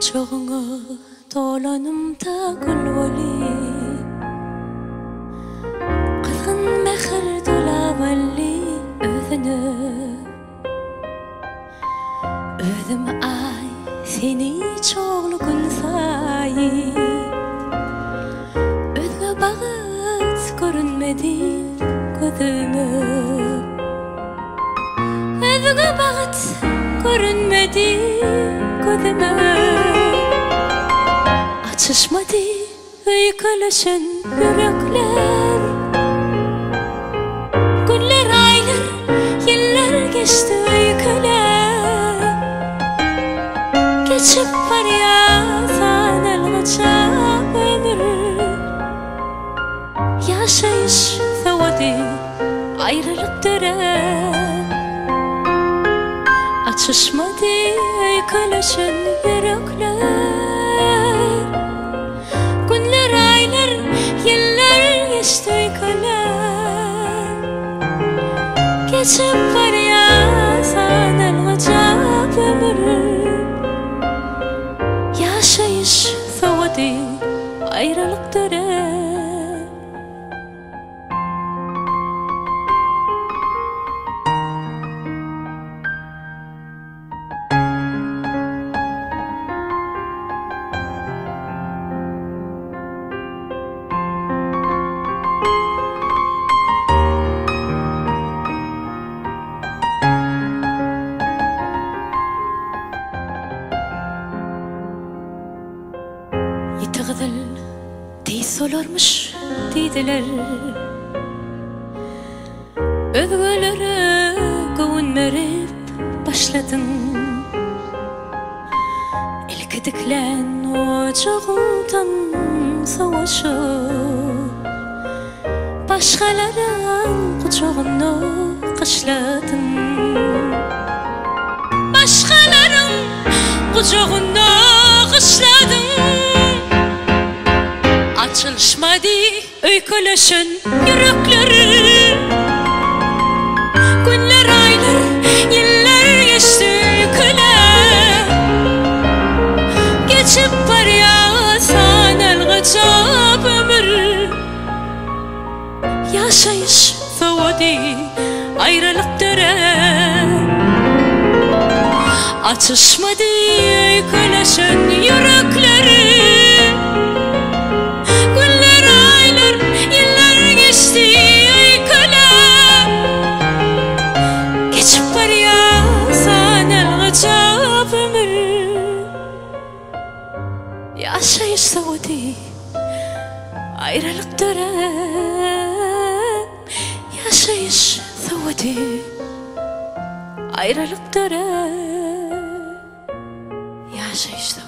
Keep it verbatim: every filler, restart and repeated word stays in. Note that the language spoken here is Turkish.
Kucağına dolanımda gülvali Kızgın mehir dolavalli özünü Özüm ay seni çoğlu gün sayi Özüne bağıt görünmedi gözümü Özüne bağıt görünmedi gözüme Açışmadı öyküleşen yürekler Günler, aylar, yıllar geçti öyküler Geçip var ya sanılgaça ömür Yaşayış sevadi ayrılık dönem Açışmadı öyküleşen yürekler Günler, aylar, yıllar geçti öyküler Geçip var ya sanılgaca ömür Yaşayış sevadi ayrılık dönem Yitağıdıl tez olarmış dediler Özgölere gövünmerip başladın İlkidiklen ocağımdan savaşıp Başkaların kucağına kışladın Başkaların kucağına kışladın Açılışmadı öyküleşen yürekleri Günler, aylar, yıllar geçti öyküler Geçip var ya sanılgaca ömür Yaşayış sevadi ayrılık dönem Açışmadı öyküleşen yürekleri Yaşayış sevadi ayrılık dönem Yaşayış sevadi ayrılık dönem Yaşayış sevadi